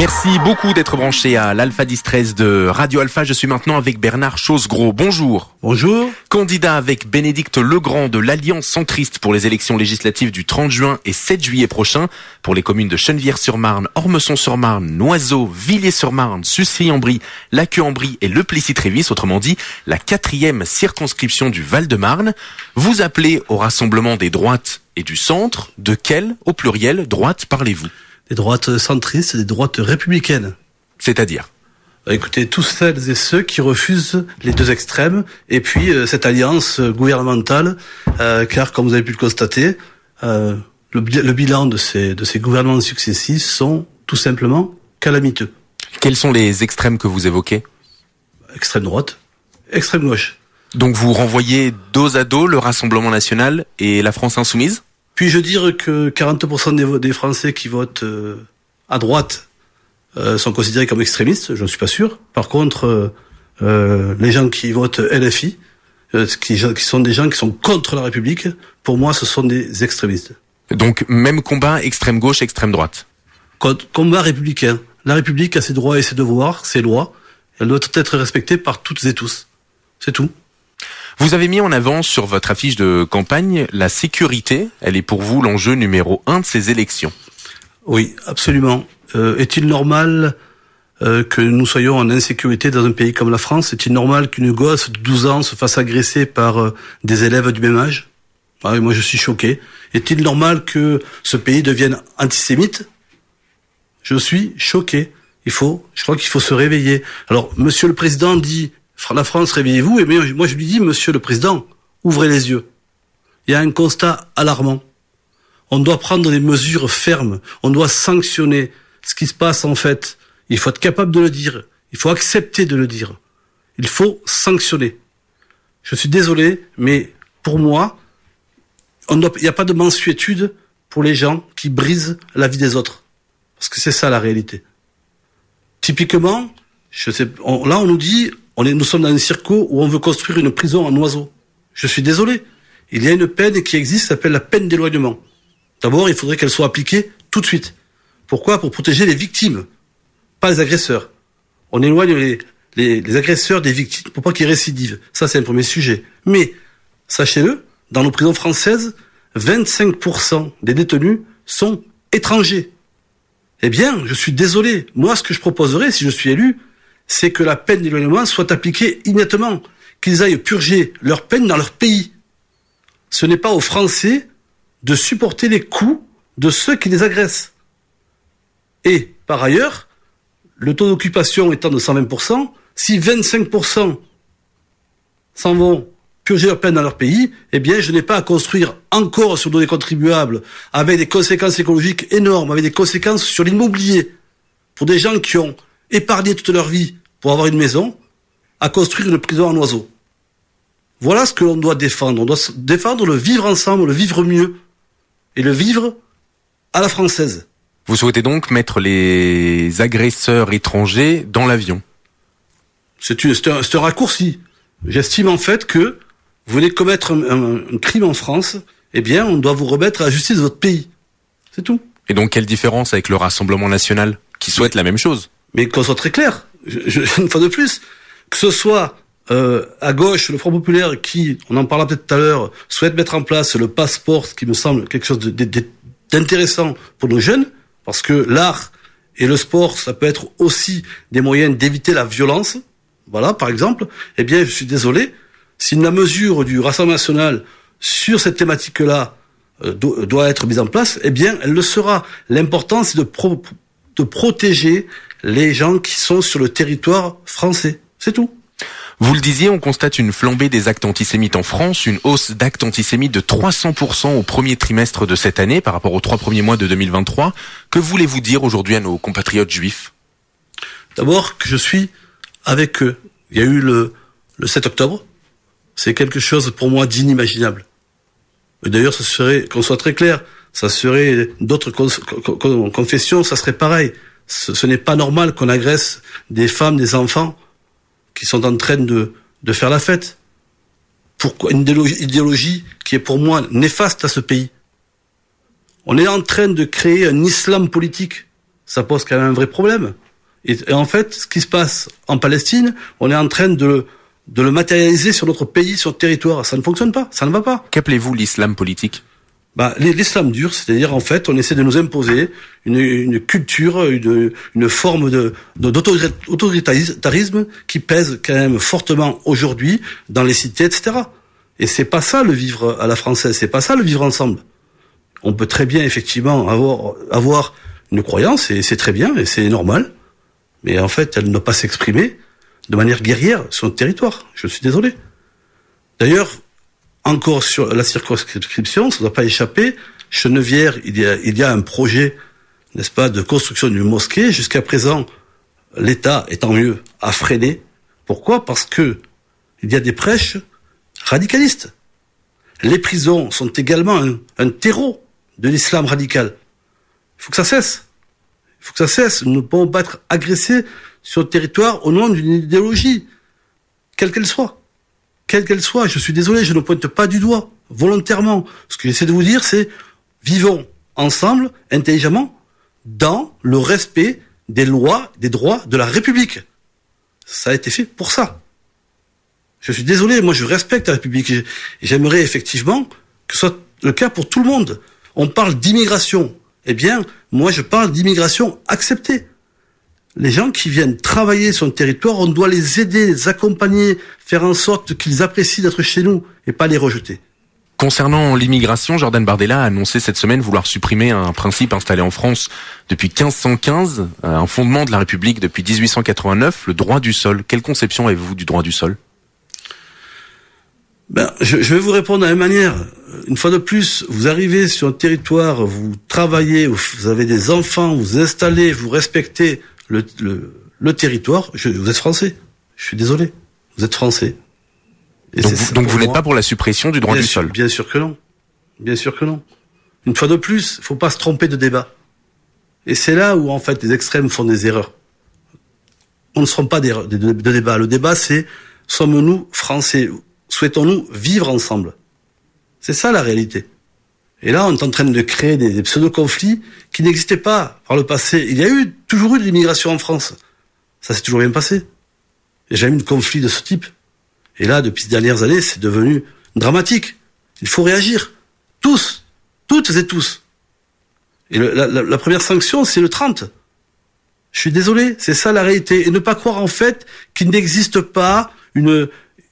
Merci beaucoup d'être branché à l'Alpha 10-13 de Radio Alpha. Je suis maintenant avec Bernard Chosgros. Bonjour. Bonjour. Candidat avec Bénédicte Legrand de l'Alliance centriste pour les élections législatives du 30 juin et 7 juillet prochain pour les communes de Chennevières-sur-Marne, Ormesson-sur-Marne, Noiseau, Villiers-sur-Marne, Sucy-en-Brie, Laqueux-en-Brie et Le Plessis-Trévis, autrement dit la 4e circonscription du Val-de-Marne. Vous appelez au rassemblement des droites et du centre. De quelle, au pluriel, droite parlez-vous ? Des droites centristes, des droites républicaines. C'est-à-dire ? Écoutez, tous celles et ceux qui refusent les deux extrêmes, et puis cette alliance gouvernementale, car comme vous avez pu le constater, le bilan de ces gouvernements successifs sont tout simplement calamiteux. Quels sont les extrêmes que vous évoquez ? Extrême droite, extrême gauche. Donc vous renvoyez dos à dos le Rassemblement national et la France insoumise ? Puis-je dire que 40% des Français qui votent à droite sont considérés comme extrémistes ? Je ne suis pas sûr. Par contre, les gens qui votent LFI, qui sont des gens qui sont contre la République, pour moi, ce sont des extrémistes. Donc même combat extrême gauche, extrême droite. Combat républicain. La République a ses droits et ses devoirs, ses lois. Elle doit être respectée par toutes et tous. C'est tout. Vous avez mis en avant sur votre affiche de campagne la sécurité. Elle est pour vous l'enjeu numéro 1 de ces élections. Oui, absolument. Est-il normal que nous soyons en insécurité dans un pays comme la France ? Est-il normal qu'une gosse de 12 ans se fasse agresser par des élèves du même âge ? Ah oui, moi je suis choqué. Est-il normal que ce pays devienne antisémite ? Je suis choqué. Je crois qu'il faut se réveiller. Alors, Monsieur le Président dit... La France, réveillez-vous. Et moi, je lui dis, Monsieur le Président, ouvrez les yeux. Il y a un constat alarmant. On doit prendre des mesures fermes. On doit sanctionner ce qui se passe en fait. Il faut être capable de le dire. Il faut accepter de le dire. Il faut sanctionner. Je suis désolé, mais pour moi, il n'y a pas de mansuétude pour les gens qui brisent la vie des autres. Parce que c'est ça la réalité. Typiquement, là on nous dit... Nous sommes dans un circo où on veut construire une prison en Noiseau. Je suis désolé. Il y a une peine qui existe, qui s'appelle la peine d'éloignement. D'abord, il faudrait qu'elle soit appliquée tout de suite. Pourquoi ? Pour protéger les victimes, pas les agresseurs. On éloigne les agresseurs des victimes pour pas qu'ils récidivent. Ça, c'est un premier sujet. Mais, sachez-le, dans nos prisons françaises, 25% des détenus sont étrangers. Eh bien, je suis désolé. Moi, ce que je proposerais, si je suis élu, c'est que la peine d'éloignement soit appliquée immédiatement, qu'ils aillent purger leur peine dans leur pays. Ce n'est pas aux Français de supporter les coups de ceux qui les agressent. Et, par ailleurs, le taux d'occupation étant de 120%, si 25% s'en vont purger leur peine dans leur pays, eh bien, je n'ai pas à construire encore sur le dos des contribuables, avec des conséquences écologiques énormes, avec des conséquences sur l'immobilier, pour des gens qui ont épargné toute leur vie pour avoir une maison, à construire une prison en Noiseau. Voilà ce que l'on doit défendre. On doit défendre le vivre ensemble, le vivre mieux, et le vivre à la française. Vous souhaitez donc mettre les agresseurs étrangers dans l'avion ? C'est un raccourci. J'estime en fait que vous venez commettre un crime en France, eh bien, on doit vous remettre à la justice de votre pays. C'est tout. Et donc, quelle différence avec le Rassemblement national, qui souhaite la même chose ? Mais qu'on soit très clair, une fois de plus, que ce soit à gauche, le Front populaire qui, on en parlera peut-être tout à l'heure, souhaite mettre en place le passeport, ce qui me semble quelque chose d'intéressant pour nos jeunes, parce que l'art et le sport, ça peut être aussi des moyens d'éviter la violence. Voilà, par exemple. Eh bien, je suis désolé, si la mesure du Rassemblement national sur cette thématique-là doit être mise en place, eh bien, elle le sera. L'important, c'est de protéger les gens qui sont sur le territoire français. C'est tout. Vous le disiez, on constate une flambée des actes antisémites en France, une hausse d'actes antisémites de 300% au premier trimestre de cette année par rapport aux 3 premiers mois de 2023. Que voulez-vous dire aujourd'hui à nos compatriotes juifs ? D'abord que je suis avec eux. Il y a eu le 7 octobre. C'est quelque chose pour moi d'inimaginable. Et d'ailleurs, ce serait, qu'on soit très clair, ça serait d'autres confessions, ça serait pareil. Ce n'est pas normal qu'on agresse des femmes, des enfants qui sont en train de faire la fête. Pourquoi une idéologie qui est pour moi néfaste à ce pays. On est en train de créer un islam politique. ça pose quand même un vrai problème. Et en fait, ce qui se passe en Palestine, on est en train de le matérialiser sur notre pays, sur notre territoire. Ça ne fonctionne pas, ça ne va pas. Qu'appelez-vous l'islam politique ? L'islam dur, c'est-à-dire en fait, on essaie de nous imposer une culture, une forme d'autoritarisme qui pèse quand même fortement aujourd'hui dans les cités, etc. Et c'est pas ça le vivre à la française, c'est pas ça le vivre ensemble. On peut très bien effectivement avoir une croyance, et c'est très bien, et c'est normal, mais en fait, elle ne doit pas s'exprimer de manière guerrière sur notre territoire. Je suis désolé. D'ailleurs, encore sur la circonscription, ça ne doit pas échapper. Chenevière, il y a un projet, n'est-ce pas, de construction d'une mosquée. Jusqu'à présent, l'État, et tant mieux, a freiné. Pourquoi ? Parce que il y a des prêches radicalistes. Les prisons sont également un terreau de l'islam radical. Il faut que ça cesse. Il faut que ça cesse. Nous ne pouvons pas être agressés sur le territoire au nom d'une idéologie, quelle qu'elle soit. Quelle qu'elle soit, je suis désolé, je ne pointe pas du doigt, volontairement. Ce que j'essaie de vous dire, c'est vivons ensemble, intelligemment, dans le respect des lois, des droits de la République. Ça a été fait pour ça. Je suis désolé, moi je respecte la République et j'aimerais effectivement que ce soit le cas pour tout le monde. On parle d'immigration. Eh bien, moi je parle d'immigration acceptée. Les gens qui viennent travailler sur le territoire, on doit les aider, les accompagner, faire en sorte qu'ils apprécient d'être chez nous et pas les rejeter. Concernant l'immigration, Jordan Bardella a annoncé cette semaine vouloir supprimer un principe installé en France depuis 1515, un fondement de la République depuis 1889, le droit du sol. Quelle conception avez-vous du droit du sol ? Je vais vous répondre de la même manière. Une fois de plus, vous arrivez sur un territoire, vous travaillez, vous avez des enfants, vous installez, vous respectez le territoire. Vous êtes français. Je suis désolé. Vous êtes français. Et donc vous n'êtes pas pour la suppression du droit du sol ? Bien sûr que non. Bien sûr que non. Une fois de plus, il faut pas se tromper de débat. Et c'est là où, en fait, les extrêmes font des erreurs. On ne se trompe pas de débat. Le débat, c'est sommes-nous français ? Souhaitons-nous vivre ensemble ? C'est ça la réalité. Et là, on est en train de créer des pseudo-conflits qui n'existaient pas par le passé. Il y a toujours eu de l'immigration en France. Ça s'est toujours bien passé. Il n'y a jamais eu de conflit de ce type. Et là, depuis ces dernières années, c'est devenu dramatique. Il faut réagir. Tous. Toutes et tous. Et la première sanction, c'est le 30. Je suis désolé, c'est ça la réalité. Et ne pas croire en fait qu'il n'existe pas une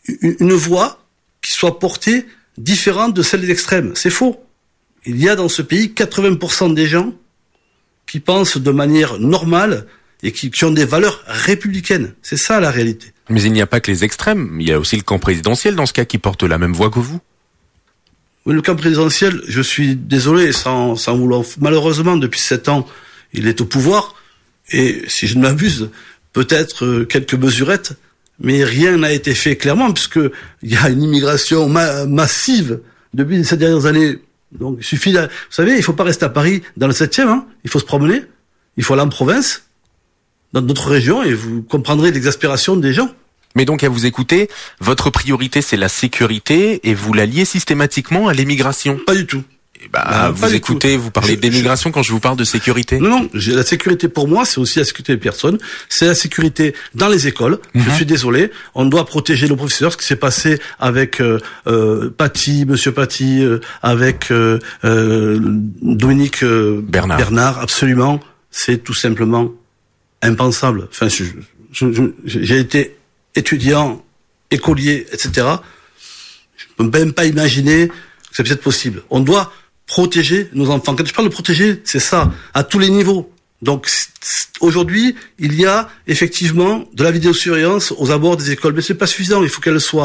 voix qui soit portée différente de celle des extrêmes. C'est faux. Il y a dans ce pays 80% des gens qui pensent de manière normale et qui ont des valeurs républicaines. C'est ça la réalité. Mais il n'y a pas que les extrêmes, il y a aussi le camp présidentiel dans ce cas qui porte la même voix que vous. Oui, le camp présidentiel, je suis désolé, sans vouloir... Malheureusement, depuis 7 ans, il est au pouvoir, et si je ne m'abuse, peut-être quelques mesurettes, mais rien n'a été fait clairement, puisque il y a une immigration massive depuis ces dernières années. Donc il suffit vous savez, il faut pas rester à Paris dans le 7e, il faut se promener, il faut aller en province, dans d'autres régions, et vous comprendrez l'exaspération des gens. Mais donc à vous écouter, votre priorité c'est la sécurité et vous la liez systématiquement à l'émigration. Pas du tout. Vous écoutez, vous parlez d'émigration quand je vous parle de sécurité. Non, la sécurité pour moi, c'est aussi la sécurité des personnes, c'est la sécurité dans les écoles. Je suis désolé, on doit protéger nos professeurs. Ce qui s'est passé avec Monsieur Paty, avec Dominique Bernard, absolument, c'est tout simplement impensable. Enfin, j'ai été étudiant, écolier, etc. Je ne peux même pas imaginer que c'est peut-être possible. On doit protéger nos enfants. Quand je parle de protéger, c'est ça, à tous les niveaux. Donc aujourd'hui, il y a effectivement de la vidéosurveillance aux abords des écoles, mais c'est pas suffisant. Il faut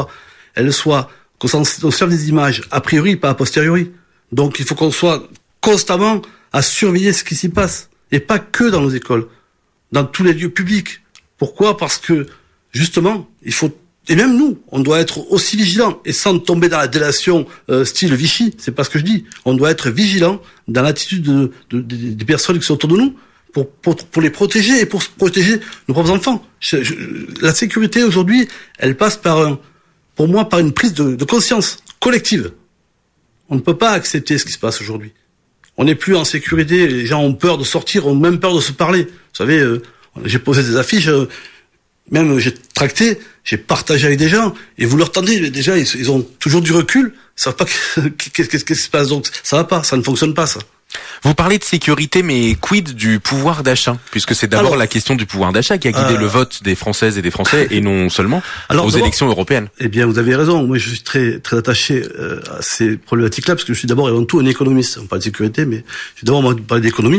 qu'on s'en serve des images a priori, pas a posteriori. Donc il faut qu'on soit constamment à surveiller ce qui s'y passe, et pas que dans nos écoles, dans tous les lieux publics. Pourquoi ? Parce que justement, et même nous, on doit être aussi vigilants, et sans tomber dans la délation style Vichy, c'est pas ce que je dis. On doit être vigilant dans l'attitude des personnes qui sont autour de nous, pour les protéger et pour protéger nos propres enfants. La sécurité aujourd'hui, elle passe pour moi, par une prise de conscience collective. On ne peut pas accepter ce qui se passe aujourd'hui. On n'est plus en sécurité. Les gens ont peur de sortir, ont même peur de se parler. Vous savez, j'ai posé des affiches, même j'ai tracté, j'ai partagé avec des gens, et vous leur tendez, déjà, ils ont toujours du recul, ils savent pas qu'est-ce qui se passe, donc ça va pas, ça ne fonctionne pas, ça. Vous parlez de sécurité, mais quid du pouvoir d'achat? Puisque c'est d'abord la question du pouvoir d'achat qui a guidé le vote des Françaises et des Français, et non seulement aux élections européennes. Eh bien, vous avez raison. Moi, je suis très, très attaché à ces problématiques-là, parce que je suis d'abord et avant tout un économiste. On parle de sécurité, mais je suis d'abord parler d'économie.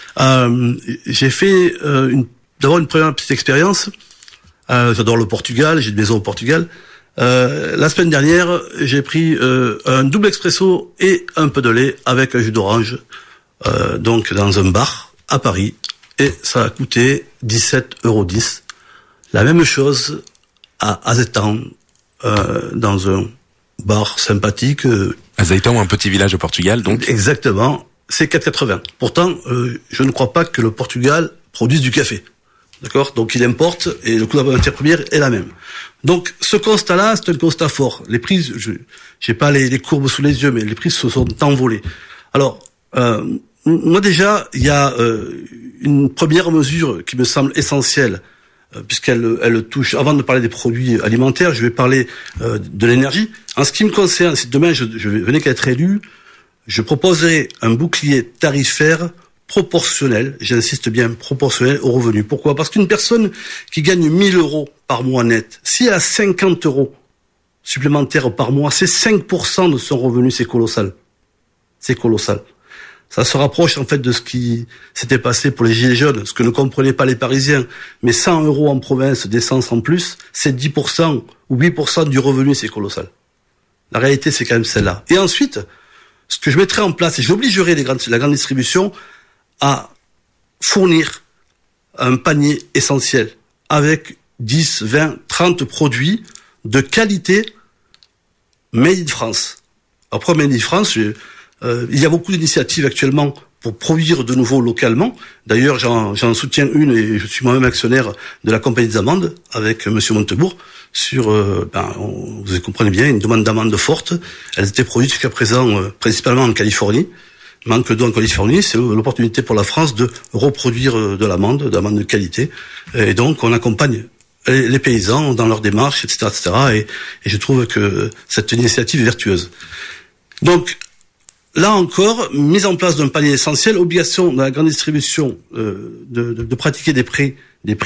J'ai fait d'abord une première petite expérience. J'adore le Portugal, j'ai une maison au Portugal. La semaine dernière, j'ai pris un double expresso et un peu de lait avec un jus d'orange, donc dans un bar à Paris, et ça a coûté 17,10 €. La même chose à Azeitão, dans un bar sympathique. Azeitão, un petit village au Portugal, donc. Exactement, c'est 4,80 €. Pourtant, je ne crois pas que le Portugal produise du café. D'accord? Donc il importe et le coût de la matière première est la même. Donc ce constat-là, c'est un constat fort. Les prix, j'ai pas les courbes sous les yeux, mais les prix se sont envolés. Alors, moi déjà, il y a une première mesure qui me semble essentielle, puisqu'elle touche, avant de parler des produits alimentaires, je vais parler de l'énergie. En ce qui me concerne, si demain je venais qu'à être élu, je proposerai un bouclier tarifaire proportionnel, j'insiste bien, proportionnel aux revenus. Pourquoi? Parce qu'une personne qui gagne 1 000 € par mois net, si elle a 50 € supplémentaires par mois, c'est 5% de son revenu, c'est colossal. C'est colossal. Ça se rapproche en fait de ce qui s'était passé pour les Gilets jaunes, ce que ne comprenaient pas les Parisiens. Mais 100 € en province d'essence en plus, c'est 10% ou 8% du revenu, c'est colossal. La réalité, c'est quand même celle-là. Et ensuite, ce que je mettrai en place, et j'obligerai la grande distribution à fournir un panier essentiel avec 10, 20, 30 produits de qualité made in France. Après made in France, il y a beaucoup d'initiatives actuellement pour produire de nouveau localement. D'ailleurs, j'en soutiens une et je suis moi-même actionnaire de la compagnie des amandes avec monsieur Montebourg sur, vous comprenez bien, une demande d'amande forte. Elles étaient produites jusqu'à présent principalement en Californie. Manque d'eau en Californie, c'est l'opportunité pour la France de reproduire de l'amande de qualité. Et donc, on accompagne les paysans dans leur démarche, etc., etc. Et je trouve que cette initiative est vertueuse. Donc, là encore, mise en place d'un panier essentiel, obligation de la grande distribution de pratiquer des prix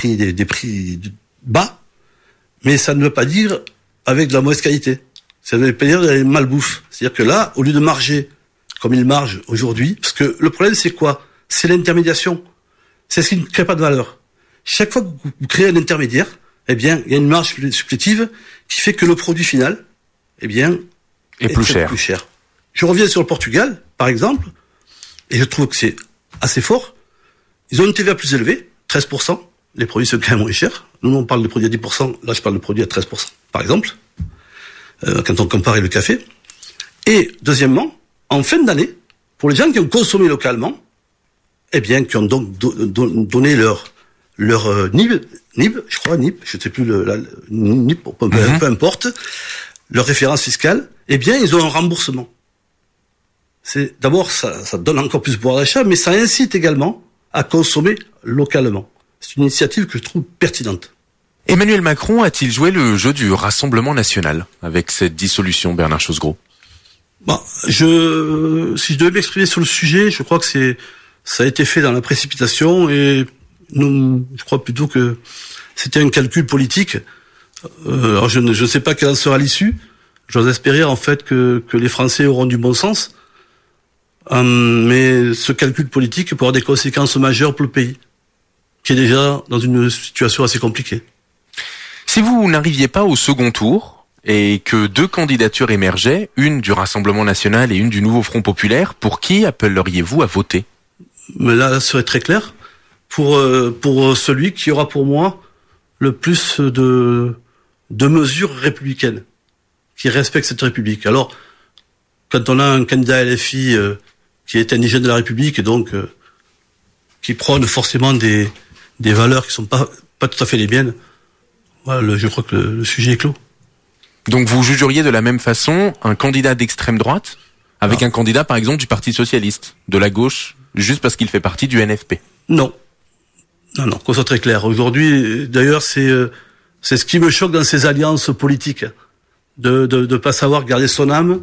bas, mais ça ne veut pas dire avec de la mauvaise qualité. Ça ne veut pas dire de la malbouffe. C'est-à-dire que là, au lieu de marger comme il marge aujourd'hui, parce que le problème c'est quoi? C'est l'intermédiation. C'est ce qui ne crée pas de valeur. Chaque fois que vous créez un intermédiaire, eh bien, il y a une marge supplétive qui fait que le produit final, eh bien, est plus cher. Je reviens sur le Portugal, par exemple, et je trouve que c'est assez fort. Ils ont une TVA plus élevée, 13%. Les produits sont quand même moins chers. Nous, on parle de produits à 10%. Là, je parle de produits à 13%, par exemple, quand on compare le café. Et deuxièmement, en fin d'année, pour les gens qui ont consommé localement, eh bien, qui ont donc donné leur NIB, je crois, NIB, je ne sais plus NIB, peu importe, leur référence fiscale, eh bien, ils ont un remboursement. D'abord, ça donne encore plus de pouvoir d'achat, mais ça incite également à consommer localement. C'est une initiative que je trouve pertinente. Emmanuel Macron a-t-il joué le jeu du Rassemblement national avec cette dissolution, Bernard Chosgros? Si je devais m'exprimer sur le sujet, je crois que ça a été fait dans la précipitation et je crois plutôt que c'était un calcul politique. Alors je ne sais pas quelle en sera l'issue. J'ose espérer en fait que les Français auront du bon sens. Mais ce calcul politique peut avoir des conséquences majeures pour le pays, qui est déjà dans une situation assez compliquée. Si vous n'arriviez pas au second tour, et que 2 candidatures émergeaient, une du Rassemblement national et une du Nouveau Front populaire, pour qui appelleriez-vous à voter? Mais là, ça serait très clair. Pour celui qui aura pour moi le plus de mesures républicaines, qui respecte cette République. Alors, quand on a un candidat LFI qui est indigène de la République et donc qui prône forcément des valeurs qui sont pas tout à fait les miennes, voilà, je crois que le sujet est clos. Donc vous jugeriez de la même façon un candidat d'extrême droite Avec un candidat, par exemple, du Parti Socialiste, de la gauche, juste parce qu'il fait partie du NFP. Non, qu'on soit très clair. Aujourd'hui, d'ailleurs, c'est ce qui me choque dans ces alliances politiques, de pas savoir garder son âme.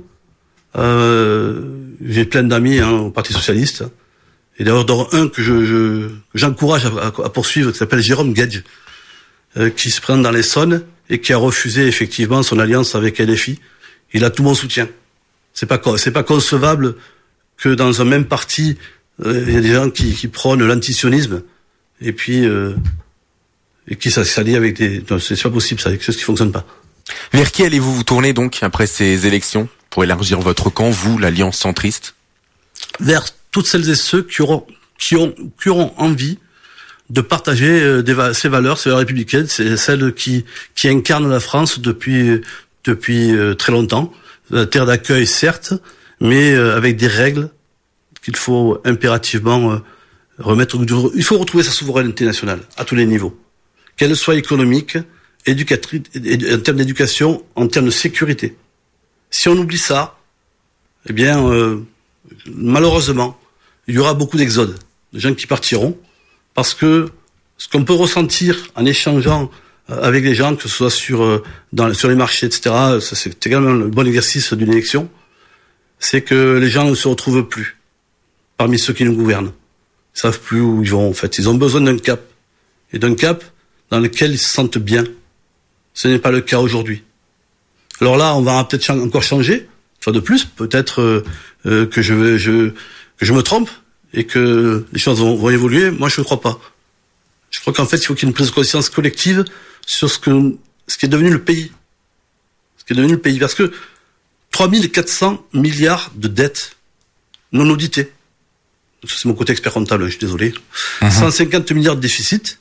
J'ai plein d'amis au Parti Socialiste, et d'ailleurs un que j'encourage à poursuivre, qui s'appelle Jérôme Guedj, qui se présente dans l'Essonne et qui a refusé effectivement son alliance avec LFI. Il a tout mon soutien. C'est pas concevable que dans un même parti, il y a des gens qui prônent l'antisionisme et puis et qui s'allient avec des... Non, c'est pas possible, ça, c'est quelque chose qui fonctionne pas. Vers qui allez-vous vous tourner donc après ces élections pour élargir votre camp, vous, l'Alliance centriste? Vers toutes celles et ceux qui auront envie de partager ces valeurs républicaines, c'est celles qui incarnent la France depuis très longtemps. La terre d'accueil, certes, mais avec des règles qu'il faut impérativement remettre. Il faut retrouver sa souveraineté nationale à tous les niveaux, qu'elle soit économique, éducatrice, en termes d'éducation, en termes de sécurité. Si on oublie ça, eh bien, malheureusement, il y aura beaucoup d'exodes, de gens qui partiront, parce que ce qu'on peut ressentir en échangeant avec les gens, que ce soit sur les marchés, etc., ça, c'est également le bon exercice d'une élection, c'est que les gens ne se retrouvent plus parmi ceux qui nous gouvernent. Ils savent plus où ils vont, en fait. Ils ont besoin d'un cap. Et d'un cap dans lequel ils se sentent bien. Ce n'est pas le cas aujourd'hui. Alors là, on va peut-être encore changer. Une fois de plus, peut-être que je me trompe et que les choses vont évoluer. Moi, je ne crois pas. Je crois qu'en fait, il faut qu'il y ait une prise de conscience collective sur ce qui est devenu le pays. Ce qui est devenu le pays. Parce que 3400 milliards de dettes non auditées. C'est mon côté expert comptable, je suis désolé. 150 milliards de déficit.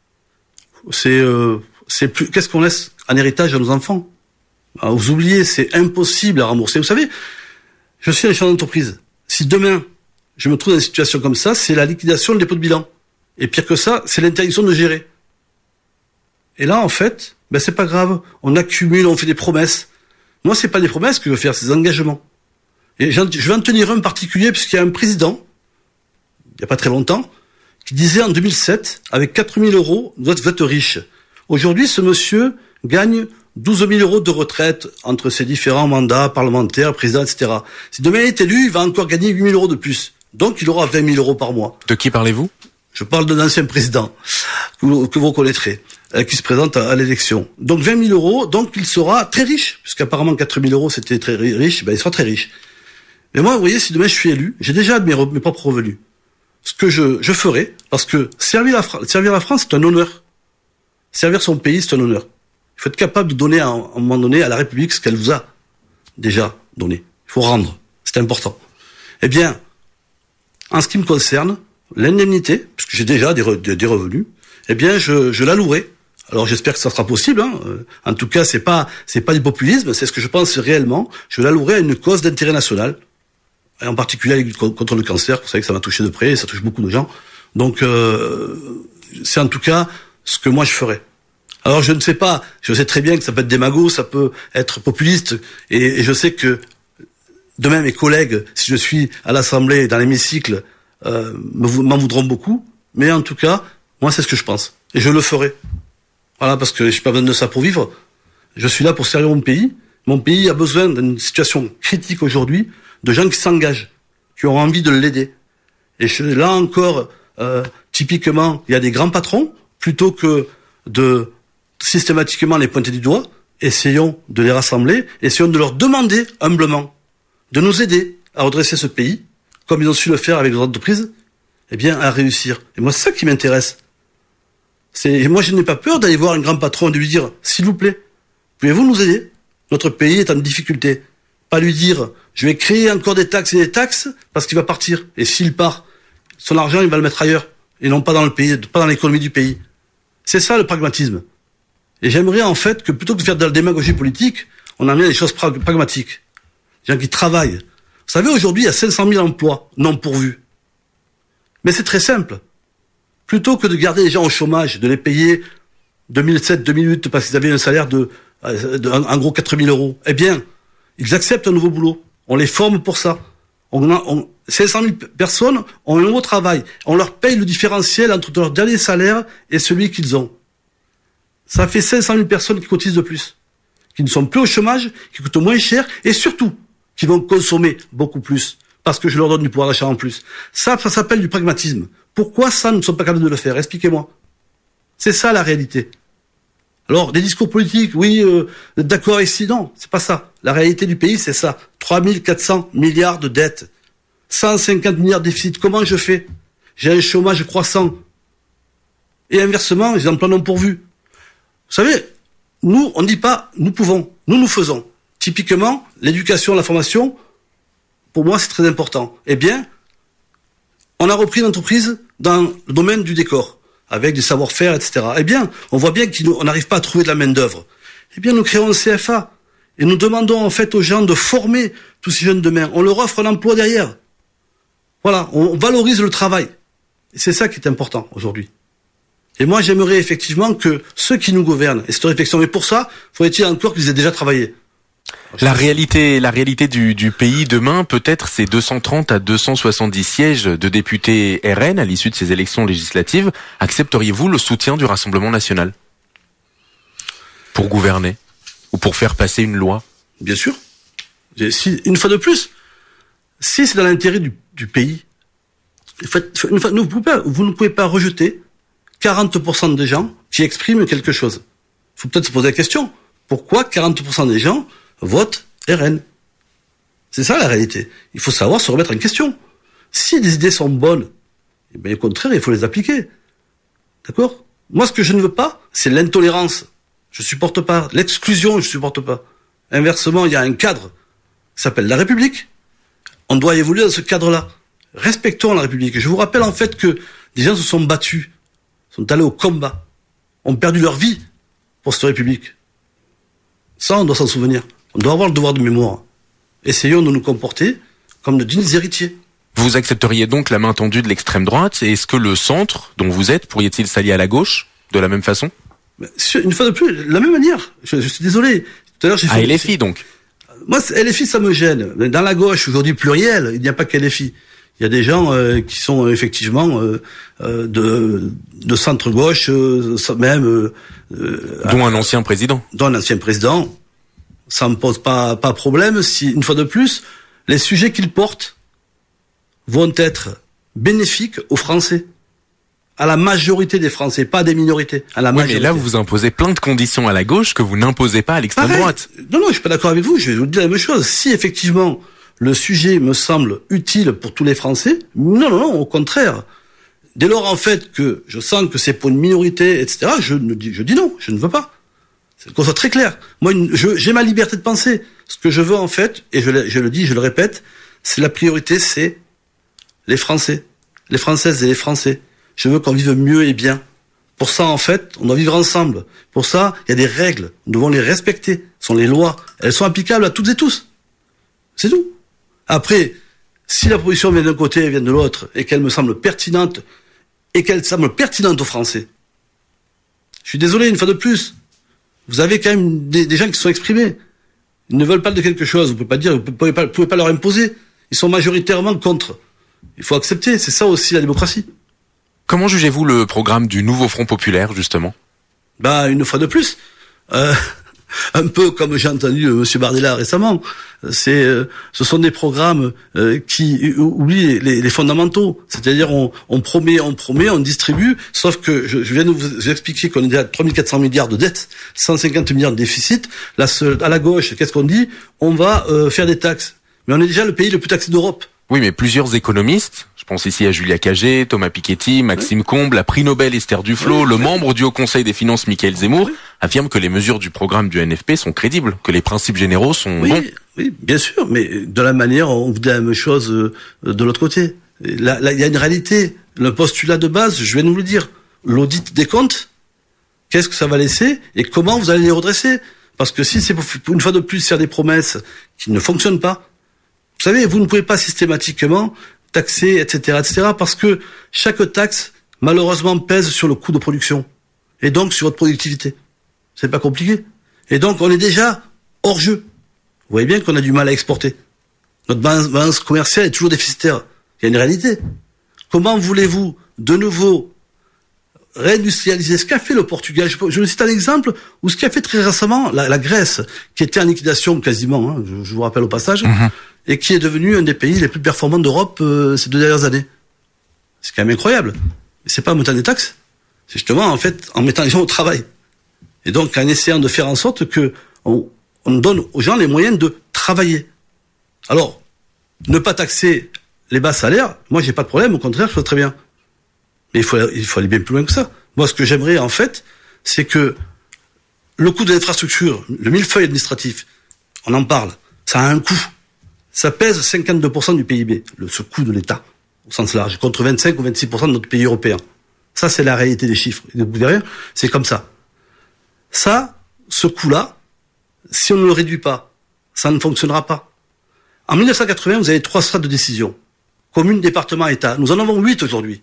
C'est plus, qu'est-ce qu'on laisse en héritage à nos enfants? Vous oubliez, c'est impossible à rembourser. Vous savez, je suis un chef d'entreprise. Si demain, je me trouve dans une situation comme ça, c'est la liquidation de dépôt de bilan. Et pire que ça, c'est l'interdiction de gérer. Et là, en fait, c'est pas grave. On accumule, on fait des promesses. Moi, c'est pas des promesses que je veux faire, c'est des engagements. Et je vais en tenir un particulier, puisqu'il y a un président, il y a pas très longtemps, qui disait en 2007, avec 4 000 euros, vous êtes riche. Aujourd'hui, ce monsieur gagne 12 000 euros de retraite entre ses différents mandats parlementaires, président, etc. Si demain il est élu, il va encore gagner 8 000 euros de plus. Donc, il aura 20 000 euros par mois. De qui parlez-vous? Je parle d'un ancien président que vous connaîtrez, qui se présente à l'élection. Donc 20 000 euros, donc il sera très riche, puisqu'apparemment 4 000 euros c'était très riche, il sera très riche. Mais moi, vous voyez, si demain je suis élu, j'ai déjà mes propres revenus. Ce que je ferai, parce que servir la France, c'est un honneur. Servir son pays, c'est un honneur. Il faut être capable de donner à un moment donné à la République ce qu'elle vous a déjà donné. Il faut rendre, c'est important. Eh bien, en ce qui me concerne, l'indemnité, puisque j'ai déjà des revenus, eh bien, je l'allouerai. Alors, j'espère que ça sera possible, hein. En tout cas, c'est pas du populisme, c'est ce que je pense réellement. Je l'allouerai à une cause d'intérêt national. Et en particulier, la lutte contre le cancer. Vous savez que ça m'a touché de près, et ça touche beaucoup de gens. Donc, c'est en tout cas ce que moi je ferai. Alors, je ne sais pas, je sais très bien que ça peut être démago, ça peut être populiste, et je sais que demain, mes collègues, si je suis à l'Assemblée, dans l'hémicycle, m'en voudront beaucoup, mais en tout cas, moi, c'est ce que je pense. Et je le ferai. Voilà, parce que je n'ai pas besoin de ça pour vivre. Je suis là pour servir mon pays. Mon pays a besoin d'une situation critique aujourd'hui, de gens qui s'engagent, qui ont envie de l'aider. Et là encore, typiquement, il y a des grands patrons, plutôt que de systématiquement les pointer du doigt, essayons de les rassembler, essayons de leur demander humblement de nous aider à redresser ce pays, comme ils ont su le faire avec les entreprises, eh bien, à réussir. Et moi, c'est ça qui m'intéresse. Moi, je n'ai pas peur d'aller voir un grand patron et de lui dire, s'il vous plaît, pouvez-vous nous aider? Notre pays est en difficulté. Pas lui dire, je vais créer encore des taxes et des taxes parce qu'il va partir. Et s'il part, son argent, il va le mettre ailleurs. Et non pas dans le pays, pas dans l'économie du pays. C'est ça, le pragmatisme. Et j'aimerais, en fait, que plutôt que de faire de la démagogie politique, on amène des choses pragmatiques. Des gens qui travaillent. Vous savez, aujourd'hui, il y a 500 000 emplois non pourvus. Mais c'est très simple. Plutôt que de garder les gens au chômage, de les payer 2007, 2008, parce qu'ils avaient un salaire en gros 4 000 euros, eh bien, ils acceptent un nouveau boulot. On les forme pour ça. 500 000 personnes ont un nouveau travail. On leur paye le différentiel entre leur dernier salaire et celui qu'ils ont. Ça fait 500 000 personnes qui cotisent de plus, qui ne sont plus au chômage, qui coûtent moins cher et surtout qui vont consommer beaucoup plus parce que je leur donne du pouvoir d'achat en plus. Ça s'appelle du pragmatisme. Pourquoi ça, nous ne sommes pas capables de le faire? Expliquez-moi. C'est ça la réalité. Alors, des discours politiques, oui, d'accord ici, non, c'est pas ça. La réalité du pays, c'est ça. 3 400 milliards de dettes. 150 milliards de déficit. Comment je fais? J'ai un chômage croissant. Et inversement, j'ai un plan non pourvu. Vous savez, nous, on ne dit pas, nous pouvons. Nous faisons. Typiquement, l'éducation, la formation, pour moi, c'est très important. Eh bien, on a repris une entreprise dans le domaine du décor, avec des savoir-faire, etc. Eh bien, on voit bien qu'on n'arrive pas à trouver de la main-d'œuvre. Eh bien, nous créons un CFA. Et nous demandons, en fait, aux gens de former tous ces jeunes demain. On leur offre un emploi derrière. Voilà, on valorise le travail. Et c'est ça qui est important aujourd'hui. Et moi, j'aimerais effectivement que ceux qui nous gouvernent aient cette réflexion. Mais pour ça, faudrait-il encore qu'ils aient déjà travaillé. La réalité du pays demain, peut-être, c'est 230 à 270 sièges de députés RN à l'issue de ces élections législatives. Accepteriez-vous le soutien du Rassemblement national pour gouverner ou pour faire passer une loi? Bien sûr. Une fois de plus, si c'est dans l'intérêt du pays, vous ne pouvez pas rejeter 40% des gens qui expriment quelque chose. Il faut peut-être se poser la question. Pourquoi 40% des gens votent RN? C'est ça la réalité. Il faut savoir se remettre en question. Si les idées sont bonnes, eh bien, au contraire, il faut les appliquer. D'accord? Moi, ce que je ne veux pas, c'est l'intolérance. Je supporte pas. L'exclusion, je supporte pas. Inversement, il y a un cadre qui s'appelle la République. On doit évoluer dans ce cadre-là. Respectons la République. Je vous rappelle en fait que des gens se sont battus, sont allés au combat, ont perdu leur vie pour cette République. Ça, on doit s'en souvenir. On doit avoir le devoir de mémoire. Essayons de nous comporter comme de dignes héritiers. Vous accepteriez donc la main tendue de l'extrême droite? Et est-ce que le centre, dont vous êtes, pourriez-il s'allier à la gauche de la même façon? Une fois de plus, de la même manière. Je suis désolé. Tout à l'heure, j'ai fait LFI donc. Moi, LFI, ça me gêne. Dans la gauche, aujourd'hui pluriel, il n'y a pas qu'LFI. Il y a des gens qui sont effectivement de centre-gauche, même... dont un ancien président. Dont un ancien président. Ça me pose pas problème si, une fois de plus, les sujets qu'ils portent vont être bénéfiques aux Français. À la majorité des Français, pas des minorités. À la majorité. Mais là, vous imposez plein de conditions à la gauche que vous n'imposez pas à l'extrême droite. Non, je suis pas d'accord avec vous. Je vais vous dire la même chose. Si effectivement le sujet me semble utile pour tous les Français, non, au contraire. Dès lors, en fait, que je sens que c'est pour une minorité, etc., je dis non, je ne veux pas. C'est qu'on soit très clair. Moi, j'ai ma liberté de penser. Ce que je veux, en fait, et je le dis, je le répète, c'est la priorité, c'est les Français, les Françaises et les Français. Je veux qu'on vive mieux et bien. Pour ça, en fait, on doit vivre ensemble. Pour ça, il y a des règles. Nous devons les respecter. Ce sont les lois. Elles sont applicables à toutes et tous. C'est tout. Après, si la proposition vient d'un côté et vient de l'autre, et qu'elle me semble pertinente, et qu'elle semble pertinente aux Français, je suis désolé, une fois de plus, vous avez quand même des gens qui se sont exprimés. Ils ne veulent pas de quelque chose. Vous pouvez pas leur imposer. Ils sont majoritairement contre. Il faut accepter. C'est ça aussi la démocratie. Comment jugez-vous le programme du nouveau Front populaire, justement? Une fois de plus, un peu comme j'ai entendu Monsieur Bardella récemment, ce sont des programmes qui oublient les fondamentaux. C'est-à-dire on promet, on distribue, sauf que je viens de vous expliquer qu'on est à 3 400 milliards de dettes, 150 milliards de déficit. À la gauche, qu'est-ce qu'on dit? On va faire des taxes. Mais on est déjà le pays le plus taxé d'Europe. Oui, mais plusieurs économistes, je pense ici à Julia Cagé, Thomas Piketty, Maxime Combe, la prix Nobel Esther Duflo, le membre du Haut Conseil des Finances Michael Zemmour, affirment que les mesures du programme du NFP sont crédibles, que les principes généraux sont bons. Oui, bien sûr, mais de la manière, on vous dit la même chose de l'autre côté. Là, il y a une réalité. Le postulat de base, je vais nous le dire. L'audit des comptes, qu'est-ce que ça va laisser et comment vous allez les redresser? Parce que si c'est pour une fois de plus faire des promesses qui ne fonctionnent pas, vous savez, vous ne pouvez pas systématiquement taxer, etc., parce que chaque taxe, malheureusement, pèse sur le coût de production. Et donc, sur votre productivité. C'est pas compliqué. Et donc, on est déjà hors jeu. Vous voyez bien qu'on a du mal à exporter. Notre balance commerciale est toujours déficitaire. Il y a une réalité. Comment voulez-vous de nouveau réindustrialiser ce qu'a fait le Portugal? Je vous cite un exemple, ou ce qu'a fait très récemment la Grèce, qui était en liquidation quasiment, hein, je vous rappelle au passage, et qui est devenu un des pays les plus performants d'Europe ces 2 dernières années. C'est quand même incroyable. Mais c'est pas en mettant des taxes, c'est justement en fait en mettant les gens au travail. Et donc en essayant de faire en sorte que on donne aux gens les moyens de travailler. Alors, ne pas taxer les bas salaires, moi j'ai pas de problème, au contraire, je trouve très bien. Mais il faut aller bien plus loin que ça. Moi, ce que j'aimerais, en fait, c'est que le coût de l'infrastructure, le millefeuille administratif, on en parle, ça a un coût. Ça pèse 52% du PIB, ce coût de l'État, au sens large, contre 25 ou 26% de notre pays européen. Ça, c'est la réalité des chiffres. Et vous verrez, c'est comme ça. Ça, ce coût-là, si on ne le réduit pas, ça ne fonctionnera pas. En 1980, vous avez 3 strates de décision. Commune, département, État. Nous en avons 8 aujourd'hui.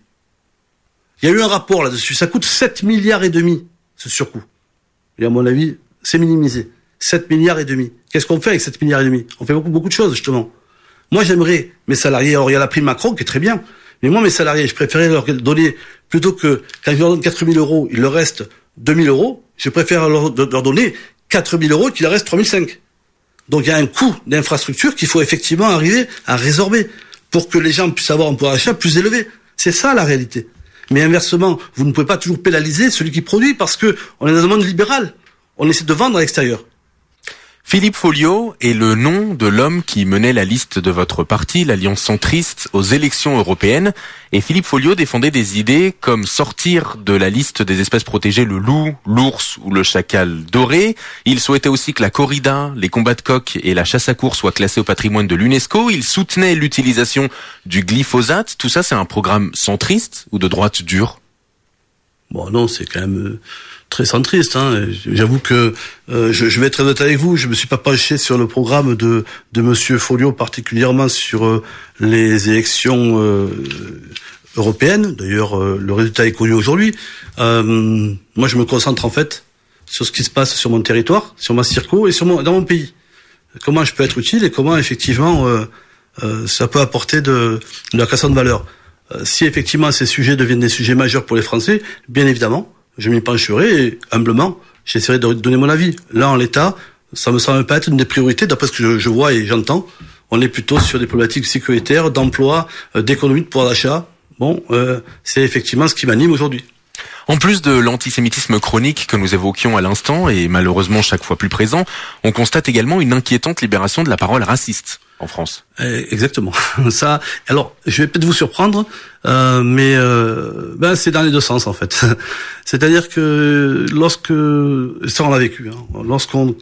Il y a eu un rapport là-dessus. Ça coûte 7 milliards et demi, ce surcoût. Et à mon avis, c'est minimisé. 7 milliards et demi. Qu'est-ce qu'on fait avec 7 milliards et demi? On fait beaucoup de choses, justement. Moi, j'aimerais mes salariés, alors il y a la prime Macron qui est très bien, mais moi, mes salariés, je préférais leur donner, plutôt que, quand je leur donne 4 000 euros, il leur reste 2 000 euros, je préfère leur donner 4 000 euros, qu'il leur reste 3 500. Donc il y a un coût d'infrastructure qu'il faut effectivement arriver à résorber pour que les gens puissent avoir un pouvoir d'achat plus élevé. C'est ça la réalité. Mais inversement, vous ne pouvez pas toujours pénaliser celui qui produit parce que on est dans un monde libéral. On essaie de vendre à l'extérieur. Philippe Folliot est le nom de l'homme qui menait la liste de votre parti, l'Alliance centriste, aux élections européennes. Et Philippe Folliot défendait des idées comme sortir de la liste des espèces protégées le loup, l'ours ou le chacal doré. Il souhaitait aussi que la corrida, les combats de coqs et la chasse à courre soient classés au patrimoine de l'UNESCO. Il soutenait l'utilisation du glyphosate. Tout ça, c'est un programme centriste ou de droite dure? Bon, non, c'est quand même très centriste. Hein. J'avoue que je vais être très honnête avec vous. Je me suis pas penché sur le programme de Monsieur Folliot, particulièrement sur les élections européennes. D'ailleurs, le résultat est connu aujourd'hui. Moi, je me concentre en fait sur ce qui se passe sur mon territoire, sur ma circo et dans mon pays. Comment je peux être utile et comment effectivement ça peut apporter de la création de valeur. Si effectivement ces sujets deviennent des sujets majeurs pour les Français, bien évidemment, je m'y pencherai et humblement, j'essaierai de donner mon avis. Là, en l'état, ça me semble pas être une des priorités, d'après ce que je vois et j'entends. On est plutôt sur des problématiques sécuritaires, d'emploi, d'économie, de pouvoir d'achat. Bon, c'est effectivement ce qui m'anime aujourd'hui. En plus de l'antisémitisme chronique que nous évoquions à l'instant, et malheureusement chaque fois plus présent, on constate également une inquiétante libération de la parole raciste en France. Exactement. Ça. Alors, je vais peut-être vous surprendre, mais c'est dans les deux sens en fait. C'est-à-dire que ça on l'a vécu, hein, lorsqu'on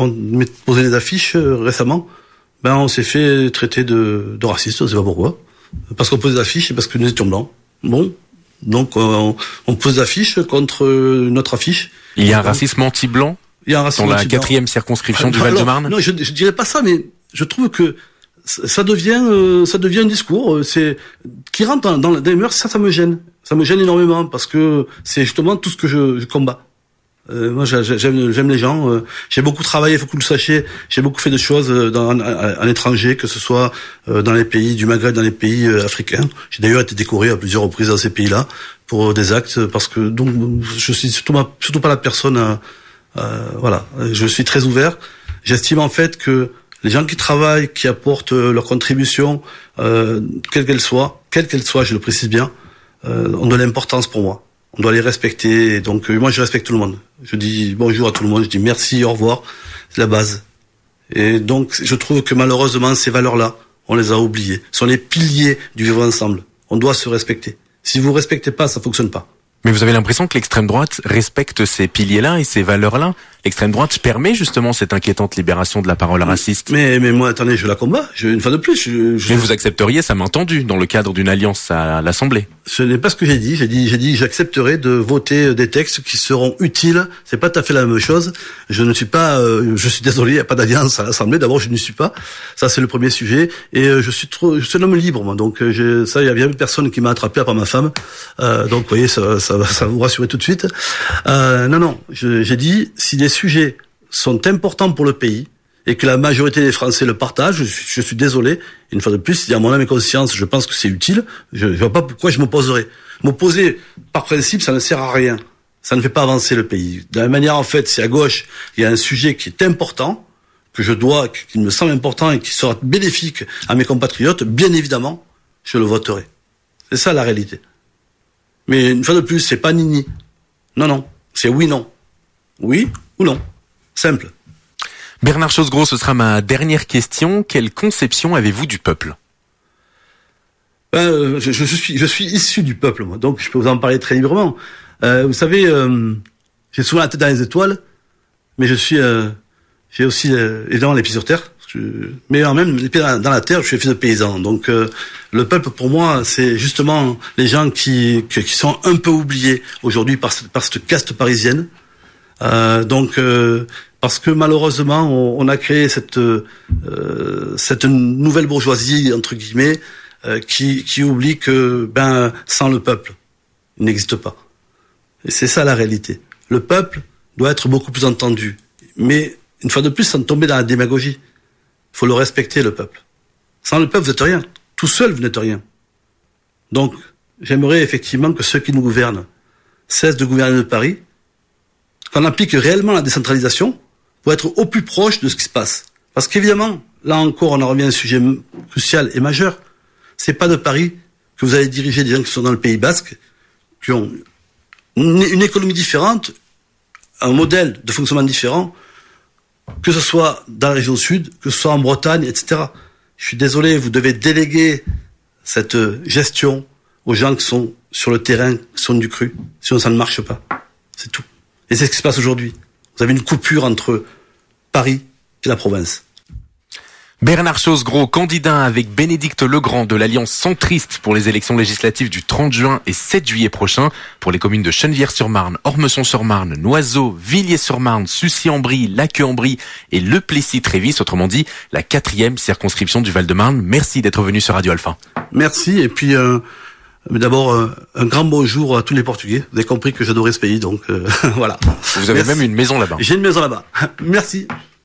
posait des affiches récemment, on s'est fait traiter de raciste, je sais pas pourquoi, parce qu'on posait des affiches et parce que nous étions blancs. Bon. Donc on pose l'affiche contre notre affiche. Il y a un racisme anti-blanc dans la 4e circonscription du Val-de-Marne. Non, je dirais pas ça, mais je trouve que ça devient un discours qui rentre dans les mœurs. Ça me gêne. Ça me gêne énormément parce que c'est justement tout ce que je combats. Moi, j'aime les gens. J'ai beaucoup travaillé, il faut que vous le sachiez. J'ai beaucoup fait de choses à l'étranger, que ce soit dans les pays du Maghreb, dans les pays africains. J'ai d'ailleurs été décoré à plusieurs reprises dans ces pays-là pour des actes, parce que donc je suis surtout pas la personne. Voilà, je suis très ouvert. J'estime en fait que les gens qui travaillent, qui apportent leur contribution, quelle qu'elle soit, je le précise bien, ont de l'importance pour moi. On doit les respecter. Et donc, moi, je respecte tout le monde. Je dis bonjour à tout le monde. Je dis merci, au revoir. C'est la base. Et donc, je trouve que malheureusement, ces valeurs-là, on les a oubliées. Ce sont les piliers du vivre ensemble. On doit se respecter. Si vous respectez pas, ça fonctionne pas. Mais vous avez l'impression que l'extrême droite respecte ces piliers-là et ces valeurs-là? L'extrême droite permet justement cette inquiétante libération de la parole raciste. Mais moi, attendez, je la combats. Une fois de plus. Mais vous accepteriez sa main tendue dans le cadre d'une alliance à l'Assemblée? Ce n'est pas ce que j'ai dit. J'ai dit j'accepterai de voter des textes qui seront utiles. C'est pas tout à fait la même chose. Je ne suis pas, je suis désolé, il n'y a pas d'alliance à l'Assemblée. D'abord, je n'y suis pas. Ça, c'est le premier sujet. Et je suis un homme libre, moi. Donc, ça, il y a bien une personne qui m'a attrapé à part ma femme. Donc, vous voyez, ça va vous rassurer tout de suite. Non, j'ai dit, si les sujets sont importants pour le pays et que la majorité des Français le partagent, je suis désolé. Une fois de plus, à mon âme et conscience, je pense que c'est utile. Je vois pas pourquoi je m'opposerais. M'opposer, par principe, ça ne sert à rien. Ça ne fait pas avancer le pays. De la même manière, en fait, si à gauche, il y a un sujet qui est important, qui me semble important et qui sera bénéfique à mes compatriotes, bien évidemment, je le voterai. C'est ça la réalité. Mais une fois de plus, c'est pas ni-ni. Non. C'est oui-non. Oui ou non. Simple. Bernard Chosgros, ce sera ma dernière question. Quelle conception avez-vous du peuple ? Je suis issu du peuple, moi, donc je peux vous en parler très librement. Vous savez, j'ai souvent la tête dans les étoiles, mais j'ai aussi évidemment les pieds sur terre. Mais en même les pieds dans la terre, je suis fils de paysan. Donc le peuple, pour moi, c'est justement les gens qui sont un peu oubliés aujourd'hui par cette caste parisienne. Parce que malheureusement, on a créé cette nouvelle bourgeoisie entre guillemets qui oublie que sans le peuple, il n'existe pas. Et c'est ça la réalité. Le peuple doit être beaucoup plus entendu, mais une fois de plus, sans tomber dans la démagogie. Il faut le respecter, le peuple. Sans le peuple, vous n'êtes rien. Tout seul, vous n'êtes rien. Donc, j'aimerais effectivement que ceux qui nous gouvernent cessent de gouverner de Paris, qu'on applique réellement la décentralisation pour être au plus proche de ce qui se passe. Parce qu'évidemment, là encore, on en revient à un sujet crucial et majeur. C'est pas de Paris que vous allez diriger des gens qui sont dans le Pays Basque, qui ont une économie différente, un modèle de fonctionnement différent, que ce soit dans la région sud, que ce soit en Bretagne, etc. Je suis désolé, vous devez déléguer cette gestion aux gens qui sont sur le terrain, qui sont du cru. Sinon, ça ne marche pas. C'est tout. Et c'est ce qui se passe aujourd'hui. Vous avez une coupure entre Paris et la province. Bernard Chosgros, candidat avec Bénédicte Legrand de l'Alliance centriste pour les élections législatives du 30 juin et 7 juillet prochain pour les communes de Chennevières-sur-Marne, Ormesson-sur-Marne, Noiseau, Villiers-sur-Marne, Sucy-en-Brie, Laqueux-en-Brie et Le Plessis-Trévis, autrement dit la 4e circonscription du Val-de-Marne. Merci d'être venu sur Radio Alpha. Merci et puis d'abord un grand bonjour à tous les Portugais. Vous avez compris que j'adorais ce pays, donc voilà. Vous avez même une maison là-bas. J'ai une maison là-bas. Merci.